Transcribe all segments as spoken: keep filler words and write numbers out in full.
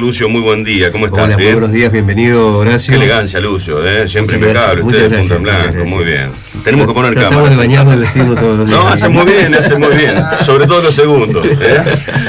Lucio, muy buen día, ¿cómo estás? Hola, muy buenos días, bienvenido Horacio. Qué elegancia, Lucio, ¿eh? Siempre Muchas impecable, gracias, ustedes muchas punta en gracias, blanco, muchas muy gracias. bien. Tenemos que poner Tratamos cámaras. de bañarnos y vestirnos todos los días. No, hace muy bien, hace muy bien, sobre todo los segundos, ¿eh?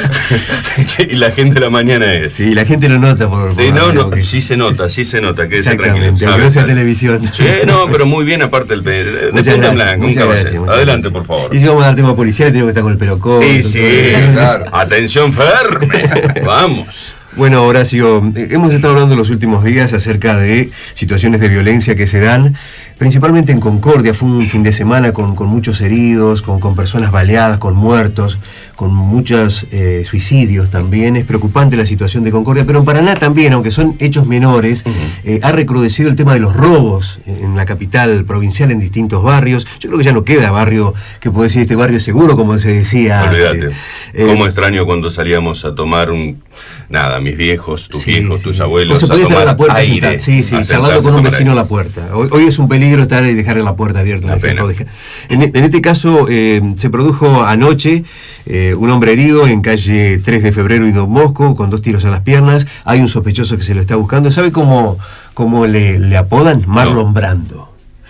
Y la gente de la mañana es. Sí, la gente lo nota por... Sí, por no, no, porque- sí se nota, sí se nota, que se tranquilo. Exactamente, aunque no sea televisión. Sí, no, pero muy bien aparte el de, de Muchas punta en gracias, blanco, un muchas caballero. gracias, muchas Adelante, gracias. por favor. Y si vamos a dar tema policial, tenemos que estar con el pelo corto. Sí, sí, todo. claro. Atención firme, vamos. Bueno, Horacio, eh, hemos estado hablando en los últimos días acerca de situaciones de violencia que se dan, principalmente en Concordia. Fue un fin de semana con, con muchos heridos, con, con personas baleadas, con muertos, con muchos eh, suicidios también. Es preocupante la situación de Concordia, pero en Paraná también, aunque son hechos menores, uh-huh. eh, ha recrudecido el tema de los robos en la capital provincial, en distintos barrios. Yo creo que ya no queda barrio que puede decir este barrio seguro, como se decía. Olvídate. Eh, Cómo extraño cuando salíamos a tomar un... Nada, mis viejos, tus sí, viejos, sí. tus abuelos, O se a podía estar tomar a la puerta aire. sentar, sí, sí, a charlando sentarse con a un tomar vecino a aire. la puerta. Hoy, hoy es un peligro estar y dejarle la puerta abierta. Una pena. De, en, en este caso, eh, se produjo anoche eh, un hombre herido en calle tres de febrero y Don Bosco, con dos tiros a las piernas. Hay un sospechoso que se lo está buscando. ¿Sabe cómo, cómo le, le apodan? Marlon no. Brando.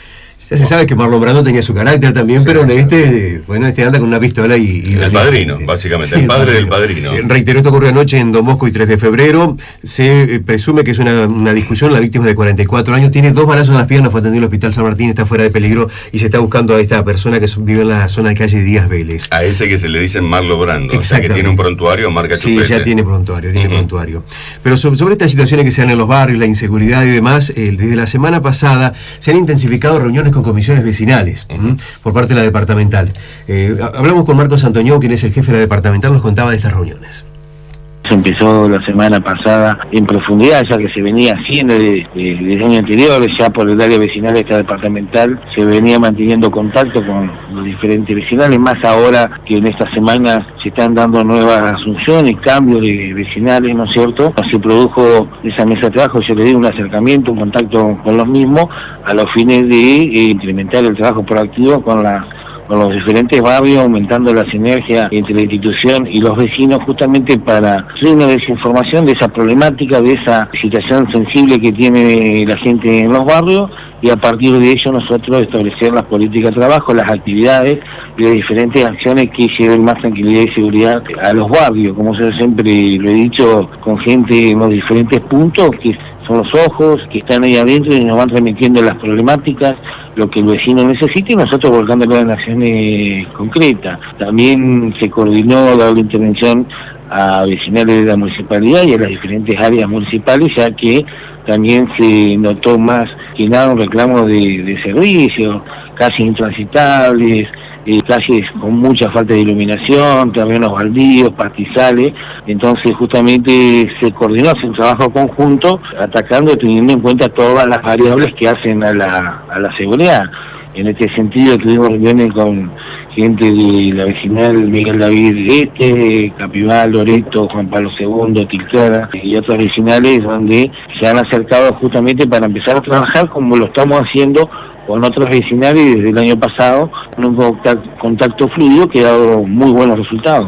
Ya se sabe que Marlon Brando tenía su carácter también, sí, pero este, bueno, este anda con una pistola y... y el padrino, básicamente, sí, el padre el padrino. del padrino. Eh, reitero, esto ocurrió anoche en Don Bosco y tres de febrero. Se eh, presume que es una, una discusión. La víctima de cuarenta y cuatro años tiene dos balazos en las piernas, fue atendido al Hospital San Martín, está fuera de peligro y se está buscando a esta persona que vive en la zona de calle Díaz Vélez. A ese que se le dicen Marlon Brando, o sea que tiene un prontuario, marca sí, chupete. Sí, ya tiene prontuario, tiene uh-huh. prontuario. Pero sobre, sobre estas situaciones que se dan en los barrios, la inseguridad y demás, eh, desde la semana pasada se han intensificado reuniones con comisiones vecinales. Uh-huh. Por parte de la departamental. Eh, hablamos con Marcos Antoñó, quien es el jefe de la departamental, nos contaba de estas reuniones. Se empezó la semana pasada en profundidad, ya que se venía haciendo desde el año anterior, ya por el área vecinal de esta departamental, se venía manteniendo contacto con los diferentes vecinales, más ahora que en esta semana se están dando nuevas asunciones, cambios de vecinales, ¿no es cierto? Se produjo esa mesa de trabajo, yo le di un acercamiento, un contacto con los mismos, a los fines de eh, implementar el trabajo proactivo con la con los diferentes barrios, aumentando la sinergia entre la institución y los vecinos, justamente para hacer una desinformación de esa problemática, de esa situación sensible que tiene la gente en los barrios, y a partir de ello nosotros establecer las políticas de trabajo, las actividades y las diferentes acciones que lleven más tranquilidad y seguridad a los barrios, como yo siempre lo he dicho, con gente en los diferentes puntos, que son los ojos, que están ahí adentro y nos van remitiendo las problemáticas, lo que el vecino necesita y nosotros volcándolo en acciones concretas. También se coordinó la intervención a vecinales de la municipalidad y a las diferentes áreas municipales, ya que también se notó más que nada un reclamo de, de servicios, casi intransitables, eh, calles con mucha falta de iluminación, terrenos baldíos, pastizales. Entonces justamente se coordinó, hace un trabajo conjunto, atacando, teniendo en cuenta todas las variables que hacen a la, a la seguridad. En este sentido tuvimos reuniones con gente de la vecinal Miguel David Este, Capival, Loreto, Juan Pablo segundo, Tilcara y otras vecinales donde se han acercado justamente para empezar a trabajar como lo estamos haciendo con otros vecinales desde el año pasado, con un contacto, contacto fluido que ha dado muy buenos resultados.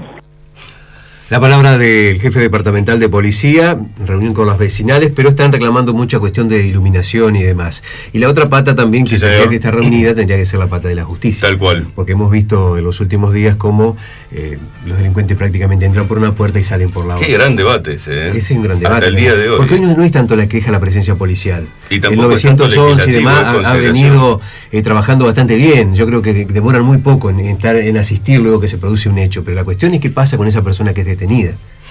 La palabra del jefe departamental de policía, reunión con los vecinales, pero están reclamando mucha cuestión de iluminación y demás. Y la otra pata también, que sí, tendría que estar reunida, tendría que ser la pata de la justicia. Tal cual. Porque hemos visto en los últimos días cómo eh, los delincuentes prácticamente entran por una puerta y salen por la otra. Qué gran debate ese, ¿eh? Ese es un gran debate. Hasta el día de hoy. Porque hoy no, no es tanto la queja, la presencia policial. Y el novecientos once y demás ha, ha venido eh, trabajando bastante bien. Yo creo que de, demoran muy poco en, en, estar, en asistir luego que se produce un hecho. Pero la cuestión es qué pasa con esa persona que es detenida.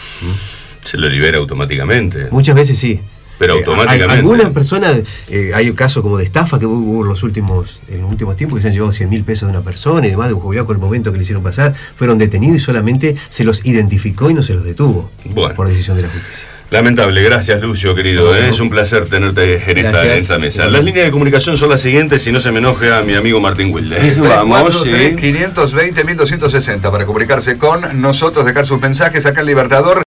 Se lo libera automáticamente. Muchas veces sí. Pero automáticamente. Eh, algunas personas, eh, hay un caso como de estafa que hubo en los últimos, en los últimos tiempos, que se han llevado cien mil pesos de una persona y demás, de un jubilado con el momento que le hicieron pasar, fueron detenidos y solamente se los identificó y no se los detuvo. Bueno, por decisión de la justicia. Lamentable, gracias Lucio, querido. Bueno, ¿eh? Es un placer tenerte en esta, en esta mesa. Las líneas de comunicación son las siguientes, si no se me enoja mi amigo Martín Wilde. Vamos, ¿sí? quinientos veinte mil doscientos sesenta para comunicarse con nosotros, dejar sus mensajes acá en Libertador.